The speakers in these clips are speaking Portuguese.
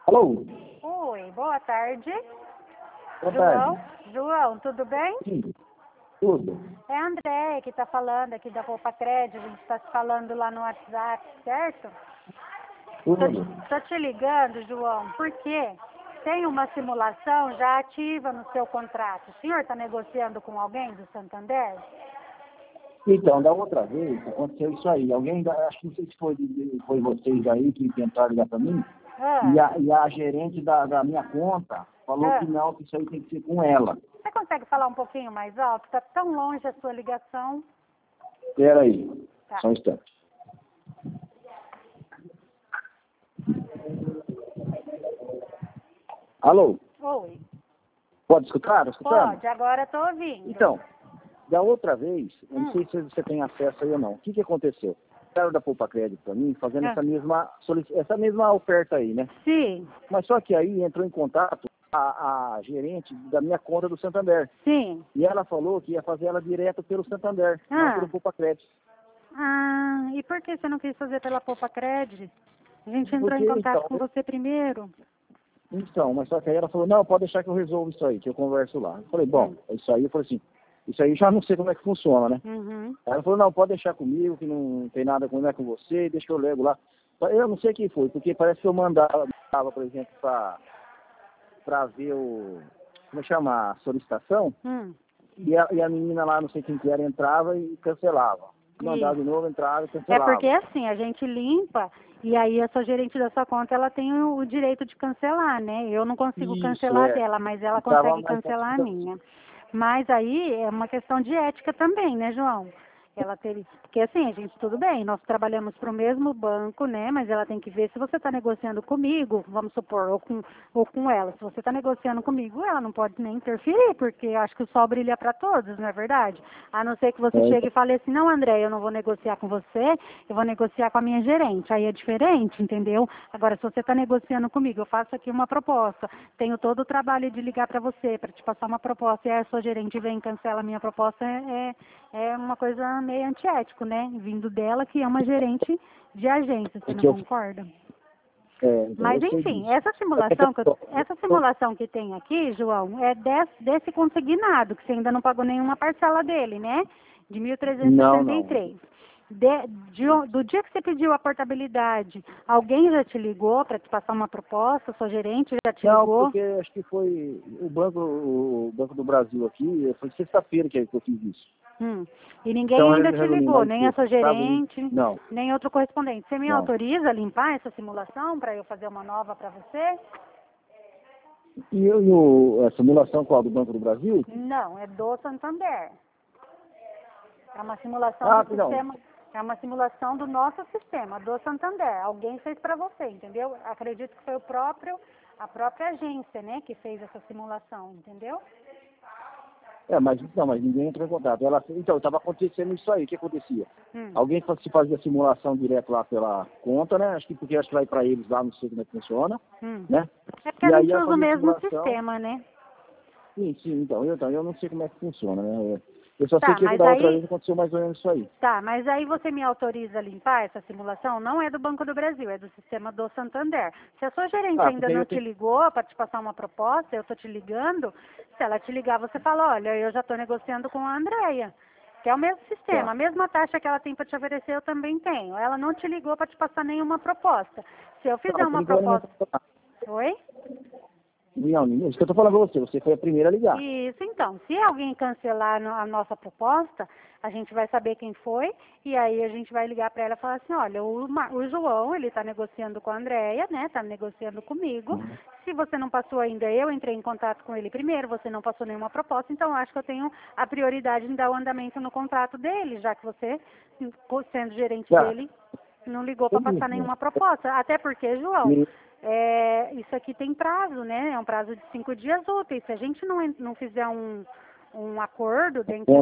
Alô? Oi, boa tarde. Boa João? tarde. João, tudo bem? Sim, tudo. É a Andréia que está falando aqui da Poupa Crédito, a gente está se falando lá no WhatsApp, certo? Tudo. Tô te ligando, João, porque tem uma simulação já ativa no seu contrato. O senhor está negociando com alguém do Santander? Então, da outra vez, aconteceu isso aí. Alguém, acho que não sei se foi vocês aí que tentaram ligar para mim, e a gerente da minha conta falou que não, que isso aí tem que ser com ela. Você consegue falar um pouquinho mais alto? Está tão longe a sua ligação. Espera aí, Tá. só um instante. Alô? Oi. Pode escutar? Tá escutando? Pode, agora estou ouvindo. Então, da outra vez, eu não sei se você tem acesso aí ou não. O que aconteceu? O cara da Poupa Crédito para mim fazendo essa mesma oferta aí, né? Sim. Mas só que aí entrou em contato a gerente da minha conta do Santander. Sim. E ela falou que ia fazer ela direto pelo Santander, não pelo Poupa Crédito. Ah, e por que você não quis fazer pela Poupa Crédito? A gente entrou em Porque, contato com você primeiro. então, mas só que aí ela falou, não, pode deixar que eu resolvo isso aí, que eu converso lá. Eu falei, bom, isso aí, eu falei assim, isso aí já não sei como é que funciona, né? Uhum. Aí ela falou, não, pode deixar comigo, que não tem nada com, não é com você, deixa que eu levo lá. Eu não sei quem foi, porque parece que eu mandava por exemplo, para ver como chama, a solicitação, e a menina lá, não sei quem que era, entrava e cancelava. Mandava de novo, entrava e É cancelava. porque assim, a gente limpa e aí a sua gerente da sua conta, ela tem o direito de cancelar, né? Eu não consigo Isso, cancelar dela, mas ela consegue cancelar a minha. Mas aí é uma questão de ética também, né, João? Ela teve, porque assim, a gente, tudo bem, nós trabalhamos para o mesmo banco, né? Mas ela tem que ver se você está negociando comigo, vamos supor, ou com ela. Se você está negociando comigo, ela não pode nem interferir, porque eu acho que o sol brilha para todos, não é verdade? A não ser que você chegue e fale assim, não, André, eu não vou negociar com você, eu vou negociar com a minha gerente. Aí é diferente, entendeu? Agora, se você está negociando comigo, eu faço aqui uma proposta, tenho todo o trabalho de ligar para você, para te passar uma proposta, e aí a sua gerente vem e cancela a minha proposta, é uma coisa meio antiético, né? Vindo dela, que é uma gerente de agência, você não concorda? Então, Mas enfim, essa simulação que tem aqui, João, é desse consignado, que você ainda não pagou nenhuma parcela dele, né? De 1.363. Do dia que você pediu a portabilidade, alguém já te ligou para te passar uma proposta? Sua gerente já te ligou? Não, porque acho que foi o Banco do Brasil aqui, foi sexta-feira que eu fiz isso. E ninguém ainda te ligou, nem a sua gerente, não, nem outro correspondente. Você me não. autoriza a limpar essa simulação para eu fazer uma nova para você? E a simulação qual? Do Banco do Brasil? Não, é do Santander. É uma simulação do sistema. É uma simulação do nosso sistema, do Santander. Alguém fez para você, entendeu? Acredito que foi a própria agência, né, que fez essa simulação, entendeu? Mas ninguém entrou em contato. Então, estava acontecendo isso aí. O que acontecia? Alguém se fazia simulação direto lá pela conta, né? Acho que vai para eles lá, não sei como é que funciona, né? É porque a gente usa o mesmo sistema, né? Sim, então eu não sei como é que funciona, né? Eu só sei que da outra vez aconteceu mais ou menos isso aí. Tá, mas aí você me autoriza a limpar essa simulação? Não é do Banco do Brasil, é do sistema do Santander. Se a sua gerente ainda não te ligou para te passar uma proposta, eu tô te ligando, se ela te ligar, você fala, olha, eu já estou negociando com a Andréia, que é o mesmo sistema, a mesma taxa que ela tem para te oferecer, eu também tenho. Ela não te ligou para te passar nenhuma proposta. Se eu fizer uma proposta... Oi? Não, isso que eu estou falando para você foi a primeira a ligar. Isso, então, se alguém cancelar a nossa proposta, a gente vai saber quem foi, e aí a gente vai ligar para ela e falar assim, olha, o João, ele está negociando com a Andréia, né, está negociando comigo, se você não passou ainda, eu entrei em contato com ele primeiro, você não passou nenhuma proposta, então eu acho que eu tenho a prioridade em dar o andamento no contrato dele, já que você, sendo gerente dele, não ligou para passar nenhuma proposta, até porque, João... isso aqui tem prazo, né? É um prazo de 5 dias úteis. Se a gente não fizer um acordo dentro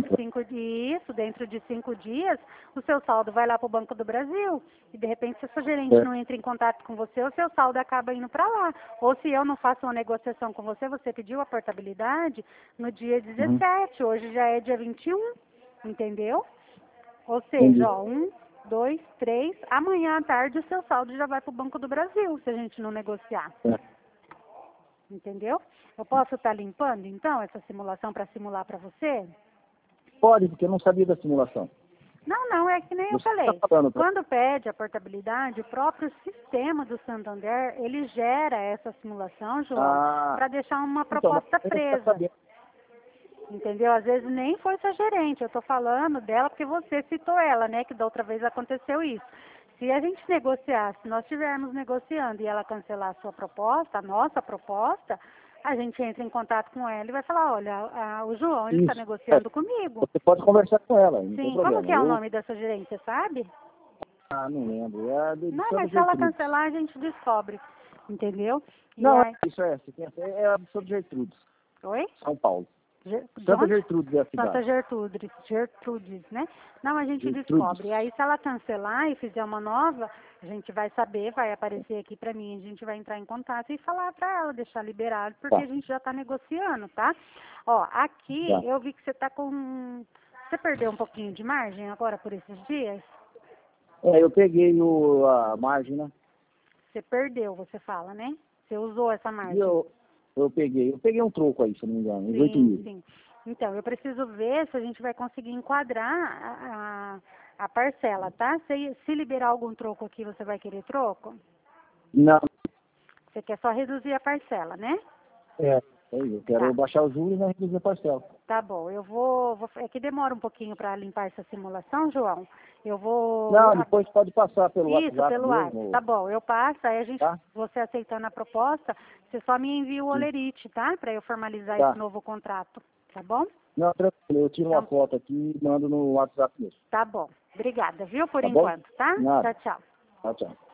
de 5 dias, o seu saldo vai lá para o Banco do Brasil. E de repente, se a sua gerente não entra em contato com você, o seu saldo acaba indo para lá. Ou se eu não faço uma negociação com você, você pediu a portabilidade no dia 17, hoje já é dia 21, entendeu? Ou seja, 1, 2, 3, amanhã à tarde o seu saldo já vai para o Banco do Brasil, se a gente não negociar. entendeu? Eu posso estar limpando, então, essa simulação para simular para você? Pode, porque eu não sabia da simulação. Não, é que nem eu Você falei. tá falando pra... Quando pede a portabilidade, o próprio sistema do Santander, ele gera essa simulação, João, para deixar uma proposta presa. Entendeu? Às vezes nem foi sua gerente, eu estou falando dela porque você citou ela, né? Que da outra vez aconteceu isso. Se a gente negociar, se nós estivermos negociando e ela cancelar a sua proposta, a nossa proposta, a gente entra em contato com ela e vai falar, olha, o João, ele está negociando comigo. Você pode conversar com ela, não tem Sim, problema. como que é o nome dessa gerente, você sabe? Não lembro. Não, mas se ela cancelar, a gente descobre, entendeu? E não, aí... isso é a Santa Gertrudes. Oi? São Paulo. Santa Gertrudes é a cidade. Santa Gertrudes, né? Não, a gente descobre. E aí, se ela cancelar e fizer uma nova, a gente vai saber, vai aparecer aqui pra mim, a gente vai entrar em contato e falar pra ela, deixar liberado, porque a gente já tá negociando, tá? Ó, aqui eu vi que você tá com... Você perdeu um pouquinho de margem agora por esses dias? Eu peguei a margem, né? Você perdeu, você fala, né? Você usou essa margem. Eu peguei um troco aí, se não me engano, uns 8 mil. Sim. Então, eu preciso ver se a gente vai conseguir enquadrar a parcela, tá? Se liberar algum troco aqui, você vai querer troco? Não. Você quer só reduzir a parcela, né? Eu quero baixar os juros e reduzir a parcela. Tá bom, eu vou... É que demora um pouquinho para limpar essa simulação, João. Eu vou... Não, depois pode passar pelo WhatsApp. Isso, pelo WhatsApp. Tá bom, eu passo, aí a gente, tá? Você aceitando a proposta, você só me envia o olerite, tá? Para eu formalizar esse novo contrato, tá bom? Não, tranquilo, eu tiro uma foto aqui e mando no WhatsApp mesmo. Tá bom, obrigada, viu, por Tá enquanto, tá? Nada. Tchau. Tchau.